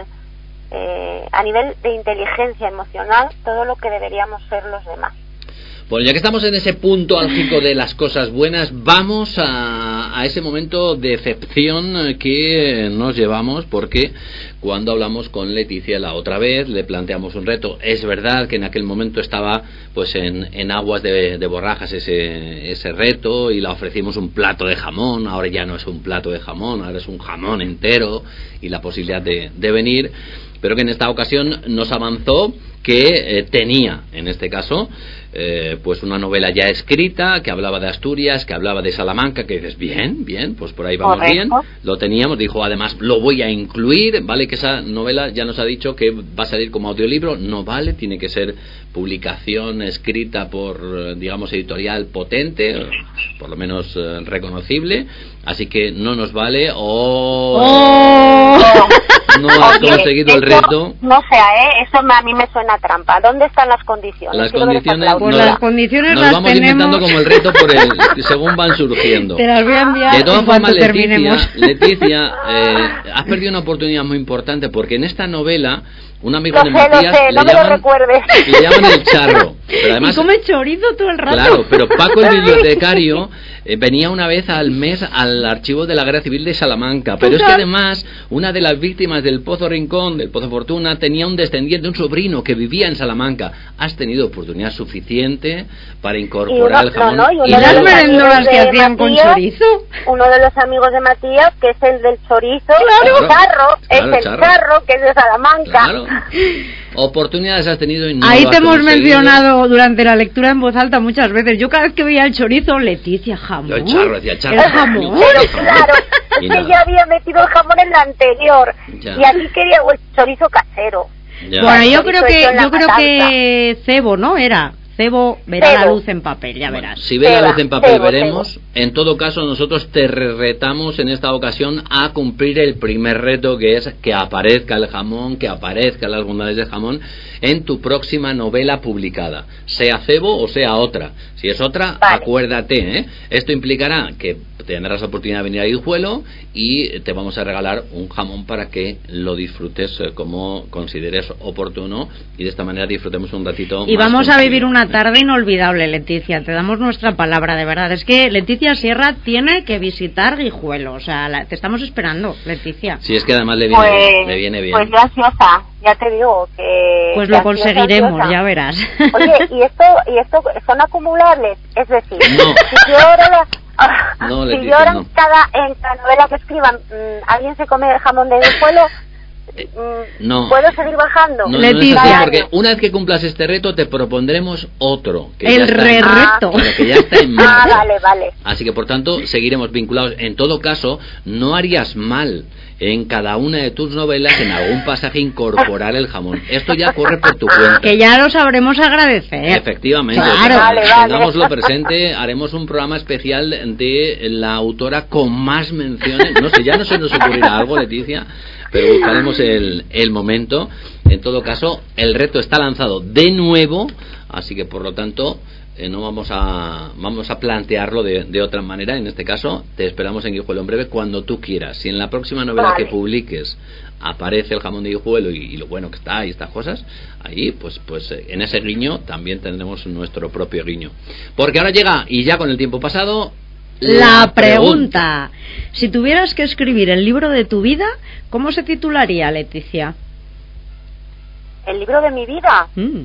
eh, a nivel de inteligencia emocional, todo lo que deberíamos ser los demás. Bueno, ya que estamos en ese punto álgico de las cosas buenas, vamos a, a ese momento de excepción que nos llevamos, porque cuando hablamos con Leticia la otra vez le planteamos un reto. Es verdad que en aquel momento estaba pues en, en aguas de, de borrajas ese, ese reto, y le ofrecimos un plato de jamón. Ahora ya no es un plato de jamón, ahora es un jamón entero y la posibilidad de, de venir, pero que en esta ocasión nos avanzó que eh, tenía, en este caso, eh, pues una novela ya escrita, que hablaba de Asturias, que hablaba de Salamanca, que dices, bien, bien, pues por ahí vamos. Correcto. Bien, lo teníamos, dijo además, lo voy a incluir, vale, que esa novela ya nos ha dicho que va a salir como audiolibro, no vale, tiene que ser publicación escrita por, digamos, editorial potente, por lo menos eh, reconocible, así que no nos vale, o... Oh. No has Oye, conseguido el reto. No sea, ¿eh? Eso a mí me suena trampa. ¿Dónde están las condiciones? Las condiciones, pues no, las condiciones nos las vamos tenemos... inventando como el reto por el, según van surgiendo. Te las voy a enviar. De todas formas, Leticia, terminemos. Leticia eh, has perdido una oportunidad muy importante, porque en esta novela un amigo lo de sé, Matías lo sé, no le, me llaman, lo recuerdes. le llaman el charro. Pero además, y come chorizo todo el rato. Claro, pero Paco el bibliotecario eh, venía una vez al mes al archivo de la Guerra Civil de Salamanca, pero es que además una de las víctimas del Pozo Rincón, del Pozo Fortuna, tenía un descendiente, un sobrino que vivía en Salamanca. Has tenido oportunidad suficiente para incorporar uno, el jamón. No, no, y y las merendolas que hacían con chorizo. Uno de los amigos de Matías, que es el del chorizo, claro, el charro, claro, es el charro. charro, que es de Salamanca. Claro. Oportunidades has tenido y no Ahí lo has te hemos conseguido. mencionado durante la lectura en voz alta muchas veces. Yo cada vez que veía el chorizo, Leticia, jamón. Yo el charro, decía el charro. El jamón. Pero claro, es que ya había metido el jamón en la anterior. Ya. Y aquí quería el chorizo casero. Ya. Bueno, yo creo que yo creo que cebo, ¿no? Era cebo verá cebo. La luz en papel, ya bueno, verás. Si ve la luz en papel cebo, veremos. Cebo. En todo caso, nosotros te retamos en esta ocasión a cumplir el primer reto, que es que aparezca el jamón, que aparezcan las bondades del jamón en tu próxima novela publicada, sea cebo o sea otra. Si es otra, vale. Acuérdate, ¿eh? Esto implicará que tendrás la oportunidad de venir a Guijuelo y te vamos a regalar un jamón para que lo disfrutes como consideres oportuno, y de esta manera disfrutemos un ratito. Y más vamos a vivir una tarde inolvidable, Leticia, te damos nuestra palabra, de verdad. Es que Leticia Sierra tiene que visitar Guijuelo, o sea, la, te estamos esperando, Leticia. Sí, es que además le viene, pues, le viene bien. Pues yo ansiosa, ya te digo que... Pues lo conseguiremos, ansiosa. Ya verás. Oye, ¿y esto, y esto son acumulables? Es decir, no. si yo ahora... La... No, si Leticia, yo ahora no. en cada, en cada novela que escriban mmm, alguien se come el jamón de Guijuelo, mmm, no. ¿puedo seguir bajando? No, Leticia, no es así, porque una vez que cumplas este reto te propondremos otro que el re reto, ah, que ya está en marcha. Ah, vale, vale. Así que por tanto seguiremos vinculados. En todo caso, no harías mal en cada una de tus novelas en algún pasaje incorporar el jamón. Esto ya corre por tu cuenta. Que ya lo sabremos agradecer. Efectivamente. Claro. Vale, vale. Tengámoslo presente, haremos un programa especial de la autora con más menciones. No sé, ya no se nos ocurrirá algo, Leticia, pero buscaremos el, el momento. En todo caso, el reto está lanzado de nuevo, así que por lo tanto... Eh, no vamos a vamos a plantearlo de, de otra manera. En este caso te esperamos en Guijuelo en breve, cuando tú quieras. Si en la próxima novela vale. que publiques aparece el jamón de Guijuelo y, y lo bueno que está y estas cosas, ahí pues pues eh, en ese guiño también tendremos nuestro propio guiño, porque ahora llega, y ya con el tiempo pasado, la, la pregunta. pregunta si tuvieras que escribir el libro de tu vida, ¿cómo se titularía, Leticia? ¿El libro de mi vida? Mm.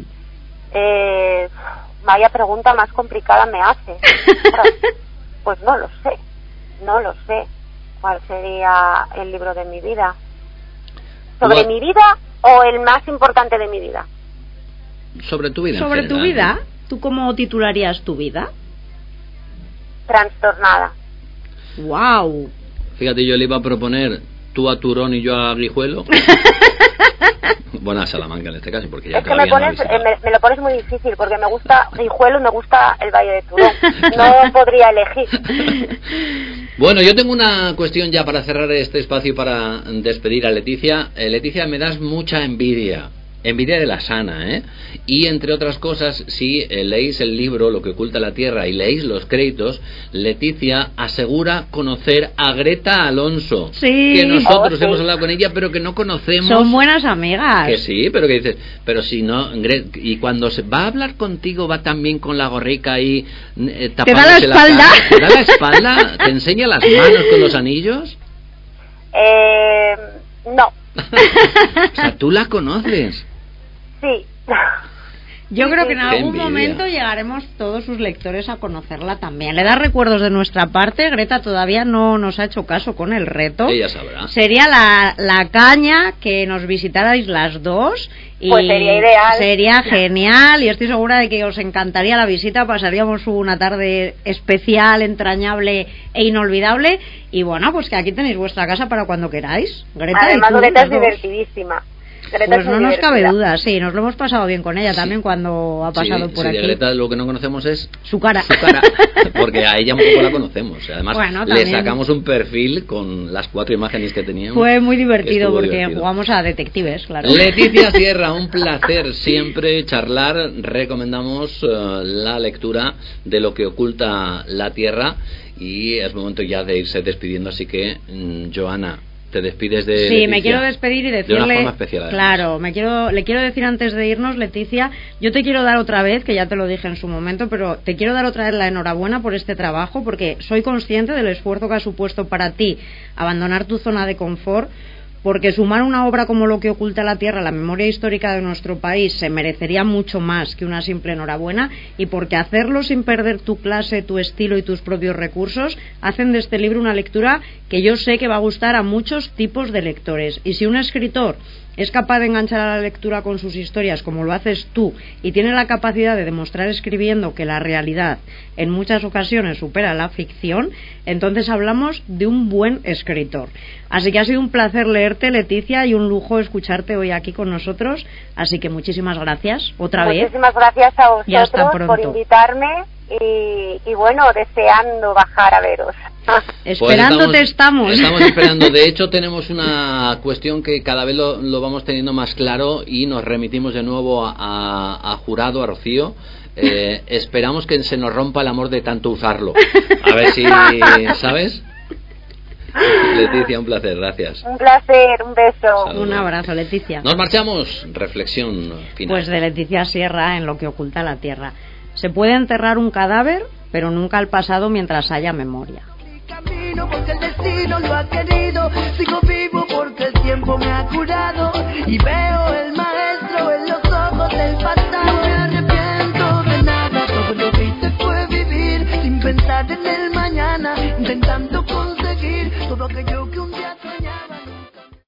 eh Vaya pregunta más complicada me hace. Pues no lo sé, no lo sé cuál sería el libro de mi vida. ¿Sobre What? mi vida o el más importante de mi vida? Sobre tu vida. Sobre tu vida. ¿Tú cómo titularías tu vida? Trastornada. Wow. Fíjate, yo le iba a proponer tú a Turón y yo a Guijuelo. Bueno, a Salamanca en este caso, porque ya es que me, pones, no eh, me, me lo pones muy difícil, porque me gusta Guijuelo y me gusta el Valle de Turón. No podría elegir. Bueno, yo tengo una cuestión ya para cerrar este espacio y para despedir a Leticia. Eh, Leticia, me das mucha envidia. Envidia de la sana, ¿eh? Y entre otras cosas, si eh, leéis el libro Lo que oculta la Tierra y leéis los créditos, Leticia asegura conocer a Greta Alonso. Sí. Que nosotros Oh, sí. hemos hablado con ella, pero que no conocemos. Son buenas amigas. Que sí, pero que dices, pero si no, Gre- y cuando se va a hablar contigo, va también con la gorrica ahí, eh, ¿Te da la tapándose espalda? cara. ¿Te da la espalda? ¿Te enseña las manos con los anillos? Eh, no, O sea, tú la conoces. sí. Yo creo que en Qué algún envidia. momento llegaremos todos sus lectores a conocerla también. Le da recuerdos de nuestra parte. Greta todavía no nos ha hecho caso con el reto. Ella sabrá. Sería la, la caña que nos visitarais las dos. Y Pues sería ideal. sería genial y estoy segura de que os encantaría la visita. Pasaríamos una tarde especial, entrañable e inolvidable. Y bueno, pues que aquí tenéis vuestra casa para cuando queráis. Greta, Además, y tú, Greta es las dos. divertidísima. Greta Pues es no muy nos cabe divertida. duda, sí, nos lo hemos pasado bien con ella también cuando ha pasado Sí, por sí, aquí. de Greta lo que no conocemos es Su cara. su cara, porque a ella un poco la conocemos. Además, Bueno, le también. sacamos un perfil con las cuatro imágenes que teníamos. Fue muy divertido Estuvo porque divertido. jugamos a detectives, claro. Leticia Sierra, un placer siempre charlar. Recomendamos eh, la lectura de Lo que oculta la Tierra y es momento ya de irse despidiendo, así que mm, Joana, te despides de Sí, Leticia. me quiero despedir y De decirle, una forma especial, además. claro, me quiero, le quiero decir antes de irnos, Leticia, yo te quiero dar otra vez, que ya te lo dije en su momento, pero te quiero dar otra vez la enhorabuena por este trabajo, porque soy consciente del esfuerzo que ha supuesto para ti abandonar tu zona de confort, porque sumar una obra como Lo que oculta la Tierra a la memoria histórica de nuestro país se merecería mucho más que una simple enhorabuena, y porque hacerlo sin perder tu clase, tu estilo y tus propios recursos hacen de este libro una lectura que yo sé que va a gustar a muchos tipos de lectores. Y si un escritor es capaz de enganchar a la lectura con sus historias como lo haces tú y tiene la capacidad de demostrar escribiendo que la realidad en muchas ocasiones supera la ficción, entonces hablamos de un buen escritor. Así que ha sido un placer leerte, Leticia, y un lujo escucharte hoy aquí con nosotros, así que muchísimas gracias otra vez. Muchísimas gracias a Y hasta vosotros por pronto. invitarme y, y bueno, deseando bajar a veros. Esperándote Pues estamos. Estamos esperando. De hecho, tenemos una cuestión que cada vez lo, lo vamos teniendo más claro y nos remitimos de nuevo a, a, a Jurado, a Rocío. Eh, esperamos que se nos rompa el amor de tanto usarlo. A ver si, ¿sabes? Leticia, un placer, gracias. Un placer, un beso. Saludos. Un abrazo, Leticia. Nos marchamos. Reflexión final. Pues de Leticia Sierra en Lo que oculta la Tierra. Se puede enterrar un cadáver, pero nunca al pasado mientras haya memoria. Camino porque el destino lo ha querido, sigo vivo porque el tiempo me ha curado y veo el maestro en los ojos del pasado. No me arrepiento de nada, todo lo que hice fue vivir sin pensar en el mañana, intentando conseguir todo aquello que un día